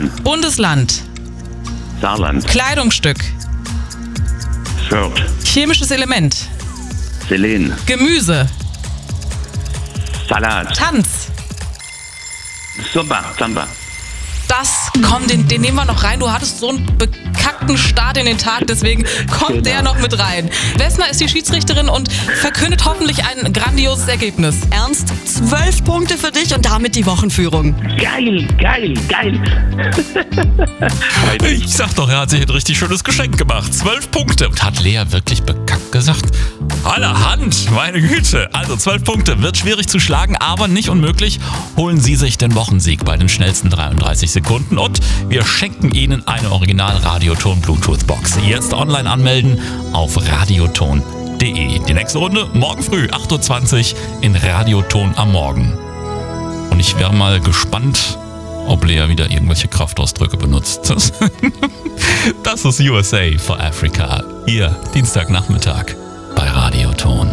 Bundesland. Saarland. Kleidungsstück. Shirt. Chemisches Element. Selen. Gemüse. Salat. Tanz. Samba. Den nehmen wir noch rein. Du hattest so einen bekackten Start in den Tag, deswegen kommt der noch mit rein. Vesna ist die Schiedsrichterin und verkündet hoffentlich ein grandioses Ergebnis. Ernst, 12 Punkte für dich und damit die Wochenführung. Geil. Ich sag doch, er hat sich ein richtig schönes Geschenk gemacht. 12 Punkte. Und hat Lea wirklich bekackt gesagt? Allerhand, meine Güte. Also 12 Punkte, wird schwierig zu schlagen, aber nicht unmöglich. Holen Sie sich den Wochensieg bei den schnellsten 33 Sekunden und wir schenken Ihnen eine Original-Radioton-Bluetooth-Box. Jetzt online anmelden auf radioton.de. Die nächste Runde morgen früh, 8.20 Uhr in Radioton am Morgen. Und ich wäre mal gespannt, ob Lea wieder irgendwelche Kraftausdrücke benutzt. Das ist USA for Africa. Hier, Dienstagnachmittag bei Radioton.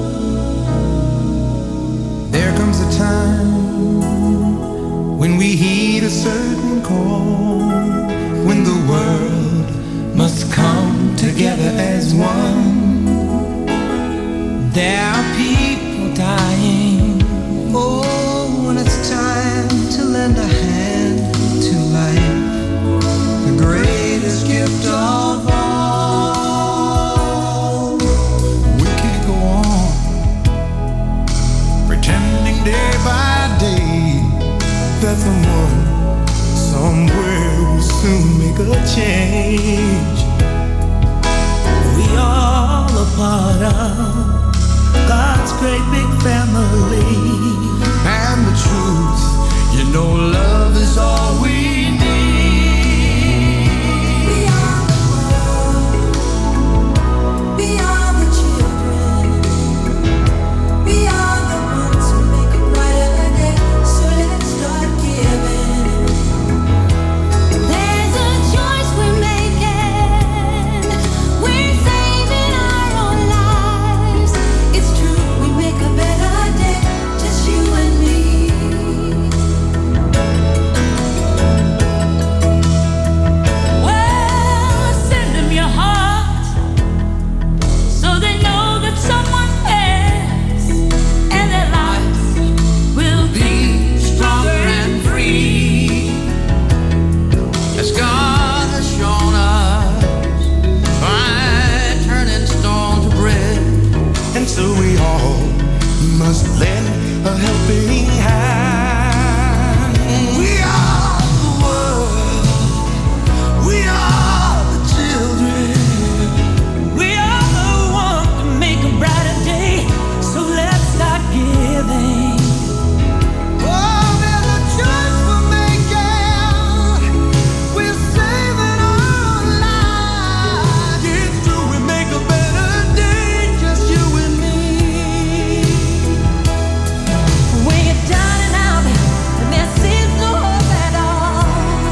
There comes a time when we heed a certain call, when the world must come together as one. There are people dying. Oh, when it's time to lend a hand to life, the greatest gift of all. We can't go on pretending day by day that someone somewhere will soon make a change. We all a part of God's great big family. And the truth, you know, love is all we need. We are the world. We are the children. We are the ones who make a brighter day. So let's start giving. There's a choice we're making. We're saving our own lives. It's true, we make a better day. Just you and me. Well, send them your heart so they know that someone cares, and their lives will be stronger and free, as God has shown us by turning stone to bread. And so we all must lend a helping hand. We are the world. We are the children. We are the one to make a brighter day. So let's start giving. Oh, there's a choice we're making. We're saving our lives. It's true, we make a better day. Just you and me. When you're down and out and there seems no hope at all,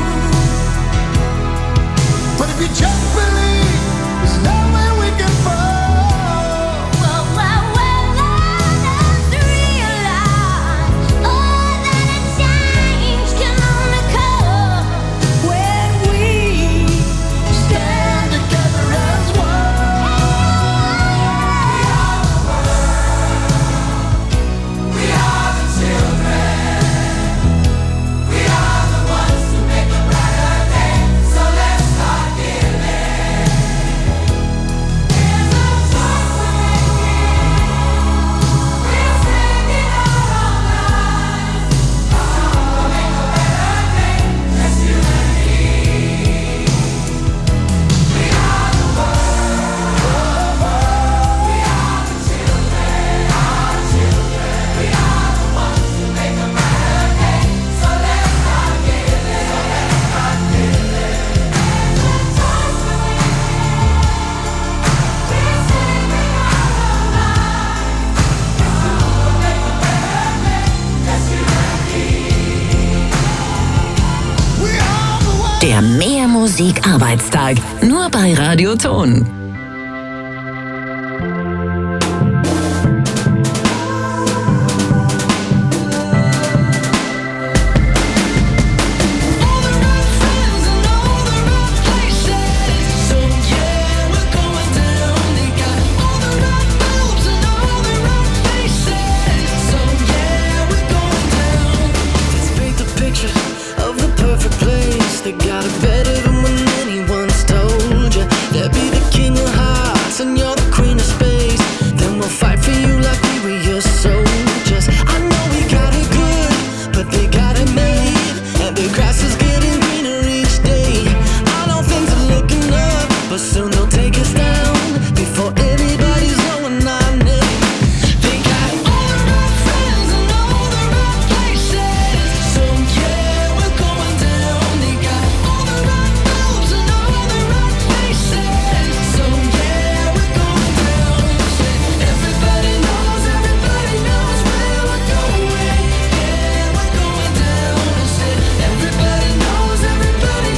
but if you just believe, there's nowhere we can fall. Well, let's realize, oh, that a change can only come when we stand together as one. We are the children. We are the ones who make a brighter day. So let's start giving. There's a choice we're making. We're saving our own lives. So we'll make a better day. Just you and me. We are the world. We are the children. We are the ones who make a brighter day. So let's start giving. There's a choice we're making. We're saving our own lives. So we'll make a better day. Just you and me. We are the world. Der Mehr Musik Arbeitstag. Nur bei Radioton. On the right side. They got it better than when anyone's told you. They'll be the king of hearts and you're the queen of space. Then we'll fight for you like we were your soldiers. I know we got it good, but they got it made. And the grass is getting greener each day. I know things are looking up, but soon they'll take us down before anybody's knowing our name. They got all the right friends and all the right places. So yeah, we're going down. They got all the right moves and all the right faces. So yeah, we're going down. Everybody knows where we're going. Yeah, we're going down. Everybody knows where we're going.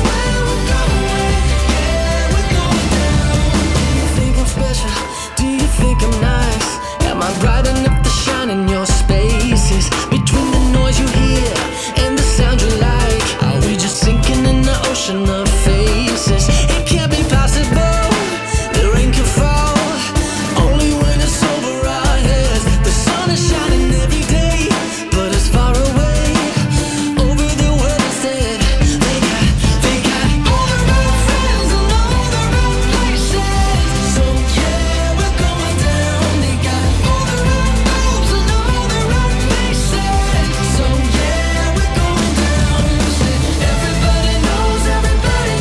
Yeah, we're going down. Do you think I'm special? Do you think I'm nice? Am I bright enough to shine in your spaces? Between the noise you hear and the sound you like, are we just sinking in the ocean of faces? It can't be possible, the rain can fall only when it's over our heads. The sun is shining every day, but it's far away over the world instead. They got all the right friends and all the right places. So yeah, we're going down. They got all the right moves and all the right faces. So yeah, we're going down. Everybody knows where we're going.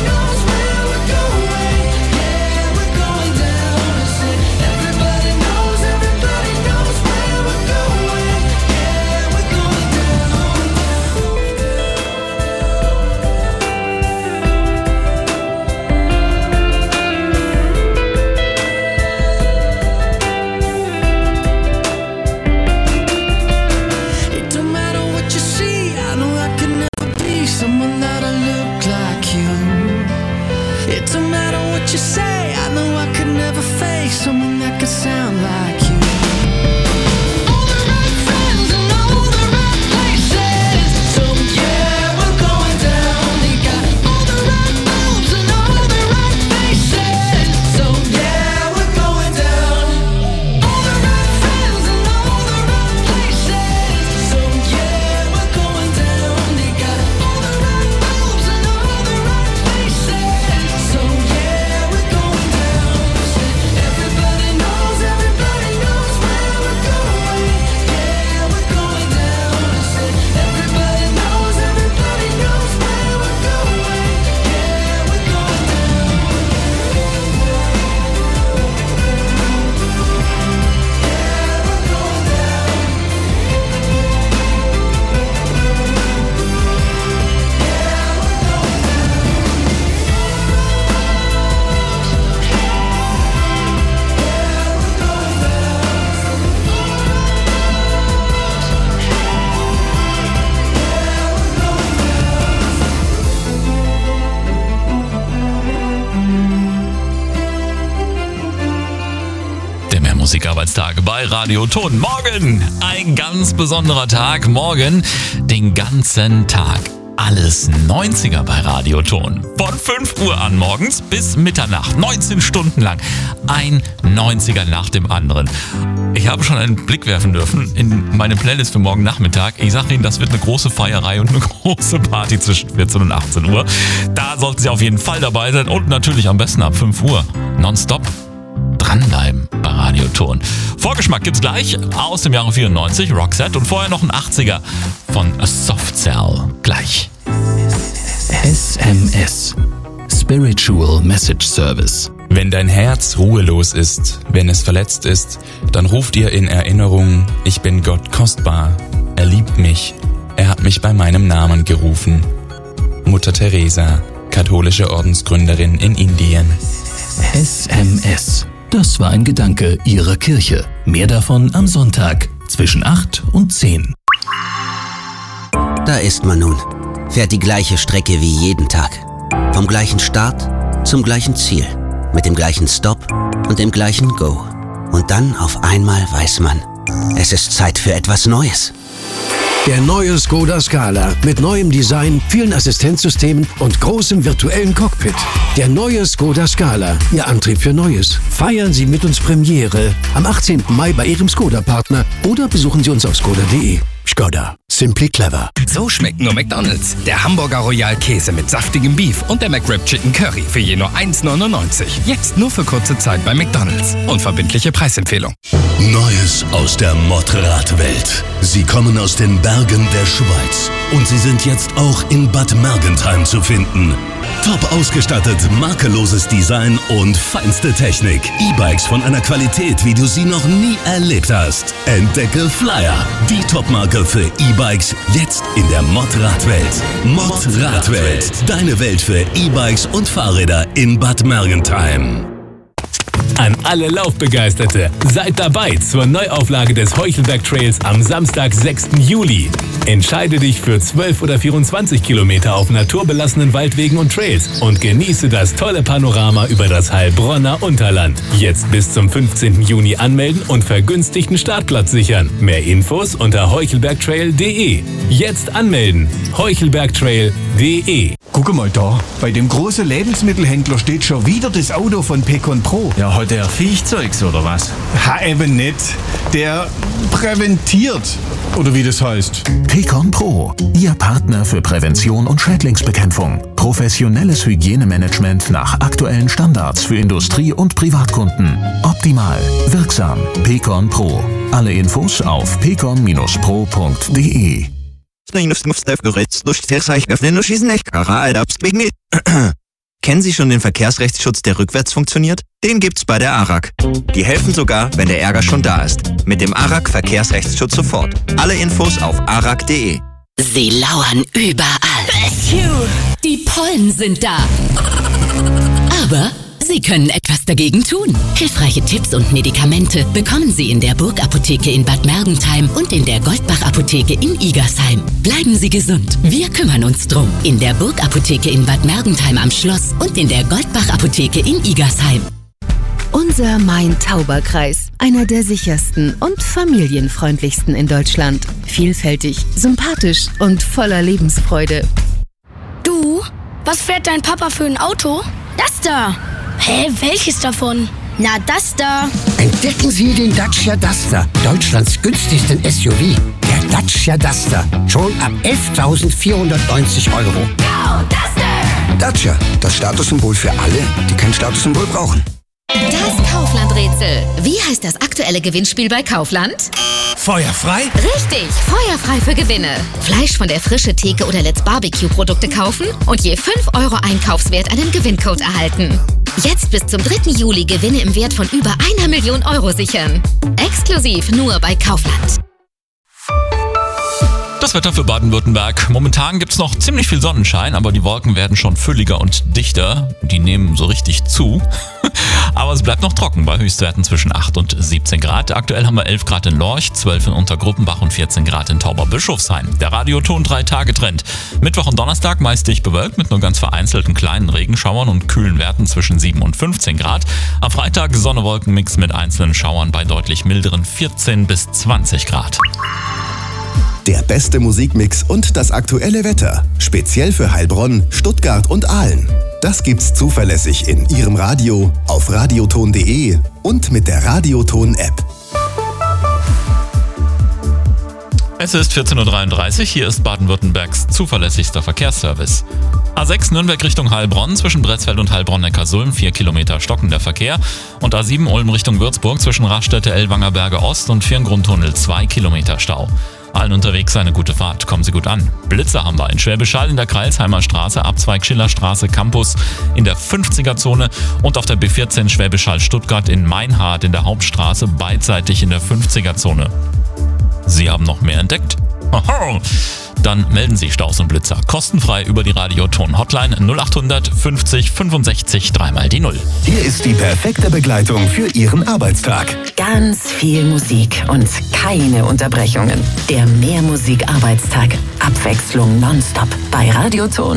Yeah, we're going down. Everybody knows where we're going. Yeah, we're going It don't matter what you see, I know I could never be someone that'll look like you. It don't matter what you say, I know I could never face someone that could sound like you. All the right friends and all the right places. So yeah, we're going down. They got all the right moves and all the right faces. So yeah, we're going down. All the right friends and all the right places. So yeah, we're going down. They got all the right moves and all the right faces. So yeah, we're going down. Everybody knows where we're going. Yeah, we're going down. Everybody knows where we're going. Yeah, we're going Der Mehrmusikarbeitstag bei Radio Ton. Morgen ein ganz besonderer Tag. Morgen den ganzen Tag. Alles 90er bei Radio Ton. Von 5 Uhr an morgens bis Mitternacht. 19 Stunden lang. Ein 90er nach dem anderen. Ich habe schon einen Blick werfen dürfen in meine Playlist für morgen Nachmittag. Ich sage Ihnen, das wird eine große Feierei und eine große Party zwischen 14 und 18 Uhr. Da sollten Sie auf jeden Fall dabei sein und natürlich am besten ab 5 Uhr. Nonstop dranbleiben bei Radio Ton. Vorgeschmack gibt's gleich aus dem Jahre 94, Roxette, und vorher noch ein 80er von Soft Cell. Gleich. SMS. Spiritual Message Service. Wenn dein Herz ruhelos ist, wenn es verletzt ist, dann ruf dir in Erinnerung, ich bin Gott kostbar, er liebt mich, er hat mich bei meinem Namen gerufen. Mutter Teresa, katholische Ordensgründerin in Indien. SMS. Das war ein Gedanke Ihrer Kirche. Mehr davon am Sonntag zwischen 8 und 10. Da ist man nun. Fährt die gleiche Strecke wie jeden Tag. Vom gleichen Start zum gleichen Ziel. Mit dem gleichen Stop und dem gleichen Go. Und dann auf einmal weiß man, es ist Zeit für etwas Neues. Der neue Skoda Scala mit neuem Design, vielen Assistenzsystemen und großem virtuellen Cockpit. Der neue Skoda Scala, Ihr Antrieb für Neues. Feiern Sie mit uns Premiere am 18. Mai bei Ihrem Skoda-Partner oder besuchen Sie uns auf skoda.de. Skoda. Simply clever. So schmeckt nur McDonald's. Der Hamburger Royal Käse mit saftigem Beef und der McWrap Chicken Curry für je nur 1,99. Jetzt nur für kurze Zeit bei McDonald's. Unverbindliche Preisempfehlung. Neues aus der Motorradwelt. Sie kommen aus den Bergen der Schweiz und sie sind jetzt auch in Bad Mergentheim zu finden. Top ausgestattet, makelloses Design und feinste Technik. E-Bikes von einer Qualität, wie du sie noch nie erlebt hast. Entdecke Flyer, die Topmarke für E-Bikes, jetzt in der Motorradwelt. Motorradwelt, deine Welt für E-Bikes und Fahrräder in Bad Mergentheim. An alle Laufbegeisterte, seid dabei zur Neuauflage des Heuchelberg Trails am Samstag, 6. Juli. Entscheide dich für 12 oder 24 Kilometer auf naturbelassenen Waldwegen und Trails und genieße das tolle Panorama über das Heilbronner Unterland. Jetzt bis zum 15. Juni anmelden und vergünstigten Startplatz sichern. Mehr Infos unter heuchelbergtrail.de. Jetzt anmelden. heuchelbergtrail.de. Guck mal da, bei dem großen Lebensmittelhändler steht schon wieder das Auto von Pecon Pro. Ja, hat der Viechzeugs oder was? Ha, eben nicht. Der präventiert, oder wie das heißt. Pecon Pro, Ihr Partner für Prävention und Schädlingsbekämpfung. Professionelles Hygienemanagement nach aktuellen Standards für Industrie- und Privatkunden. Optimal, wirksam. Pecon Pro. Alle Infos auf pecon-pro.de. Kennen Sie schon den Verkehrsrechtsschutz, der rückwärts funktioniert? Den gibt's bei der ARAG. Die helfen sogar, wenn der Ärger schon da ist. Mit dem ARAG Verkehrsrechtsschutz sofort. Alle Infos auf arag.de. Sie lauern überall. Die Pollen sind da. Aber Sie können etwas dagegen tun. Hilfreiche Tipps und Medikamente bekommen Sie in der Burg-Apotheke in Bad Mergentheim und in der Goldbach-Apotheke in Igersheim. Bleiben Sie gesund. Wir kümmern uns drum. In der Burg-Apotheke in Bad Mergentheim am Schloss und in der Goldbach-Apotheke in Igersheim. Unser Main-Tauber-Kreis. Einer der sichersten und familienfreundlichsten in Deutschland. Vielfältig, sympathisch und voller Lebensfreude. Du, was fährt dein Papa für ein Auto? Das da. Hä, welches davon? Na, das da. Entdecken Sie den Dacia Duster, Deutschlands günstigsten SUV. Der Dacia Duster, schon ab 11.490 €. Go, Duster! Dacia, das Statussymbol für alle, die kein Statussymbol brauchen. Das Kaufland-Rätsel. Wie heißt das aktuelle Gewinnspiel bei Kaufland? Feuerfrei? Richtig, feuerfrei für Gewinne. Fleisch von der Frische Theke oder Let's Barbecue Produkte kaufen und je 5 € Einkaufswert einen Gewinncode erhalten. Jetzt bis zum 3. Juli Gewinne im Wert von über 1 Million € sichern. Exklusiv nur bei Kaufland. Das Wetter für Baden-Württemberg. Momentan gibt es noch ziemlich viel Sonnenschein, aber die Wolken werden schon fülliger und dichter. Die nehmen so richtig zu. Aber es bleibt noch trocken bei Höchstwerten zwischen 8 und 17 Grad. Aktuell haben wir 11 Grad in Lorch, 12 in Untergruppenbach und 14 Grad in Tauberbischofsheim. Der Radioton 3-Tage-Trend. Mittwoch und Donnerstag meist dicht bewölkt mit nur ganz vereinzelten kleinen Regenschauern und kühlen Werten zwischen 7 und 15 Grad. Am Freitag Sonne-Wolken-Mix mit einzelnen Schauern bei deutlich milderen 14 bis 20 Grad. Der beste Musikmix und das aktuelle Wetter. Speziell für Heilbronn, Stuttgart und Aalen. Das gibt's zuverlässig in Ihrem Radio, auf radioton.de und mit der Radioton-App. Es ist 14.33 Uhr, hier ist Baden-Württembergs zuverlässigster Verkehrsservice. A6 Nürnberg Richtung Heilbronn, zwischen Bretzfeld und Heilbronn-Neckarsulm 4 Kilometer stockender Verkehr. Und A7 Ulm Richtung Würzburg, zwischen Raststätte Ellwangerberge Ost und Firngrundtunnel 2 Kilometer Stau. Allen unterwegs eine gute Fahrt, kommen Sie gut an. Blitzer haben wir in Schwäbisch Hall in der Kreilsheimer Straße, Abzweig Schillerstraße Campus in der 50er-Zone und auf der B14 Schwäbisch Hall Stuttgart in Meinhardt in der Hauptstraße beidseitig in der 50er-Zone. Sie haben noch mehr entdeckt? Dann melden Sie Staus und Blitzer kostenfrei über die Radioton-Hotline 0800 50 65 3 die 0. Hier ist die perfekte Begleitung für Ihren Arbeitstag. Ganz viel Musik und keine Unterbrechungen. Der Mehrmusik-Arbeitstag. Abwechslung nonstop bei Radioton.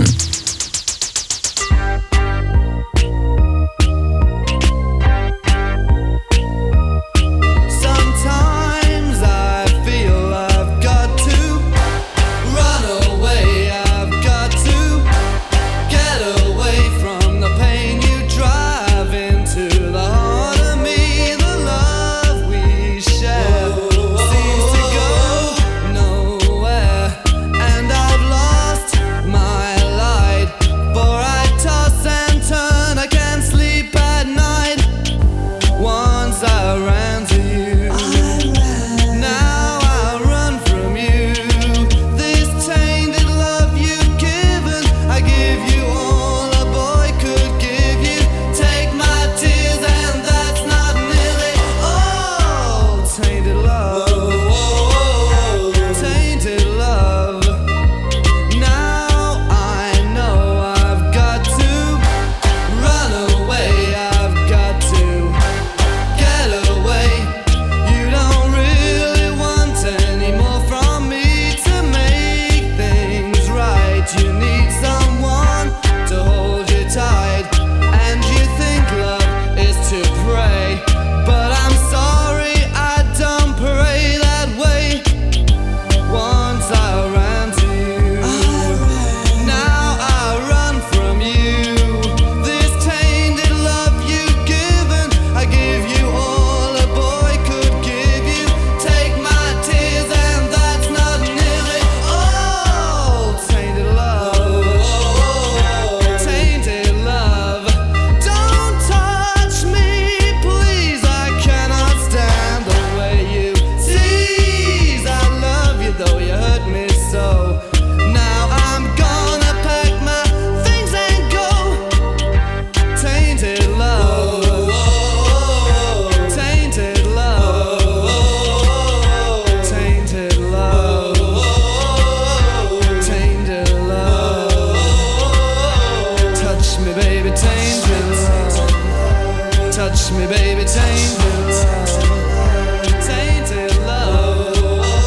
kiss me, baby, tainted love. Tainted love.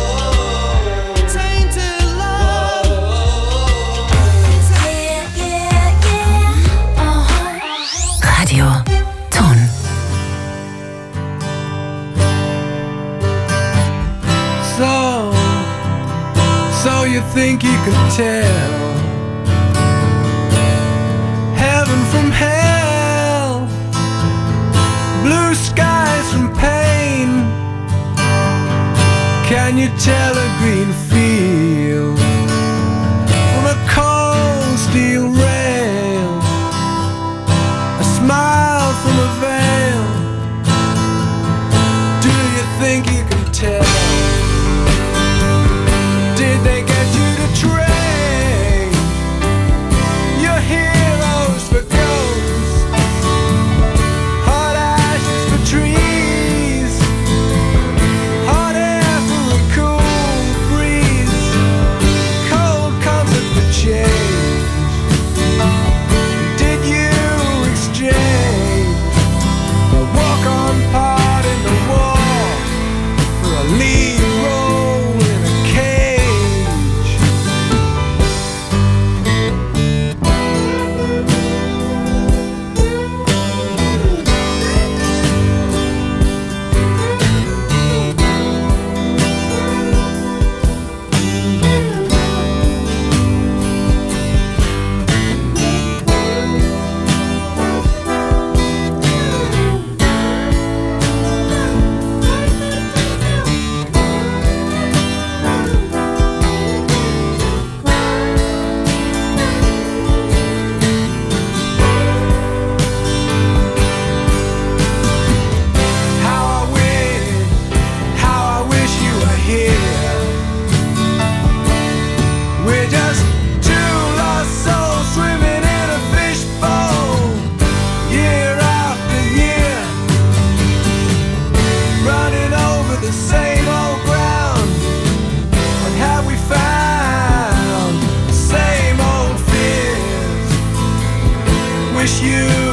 Tainted love. Radio Ton. So you think you could tell heaven from hell, blue skies from pain? Can you tell a green field from a cold steel rail, a smile from a veil? Do you think you can tell? Did they get you to trade your heroes for ghosts, hot ashes for trees, hot air for a cool breeze, cold comfort for change? Did you exchange a walk-on part in the war for a lead role in a cage? How I wish you were here. We're just two lost souls swimming in a fishbowl, year after year, running over the same old ground. And have we found the same old fears? Wish you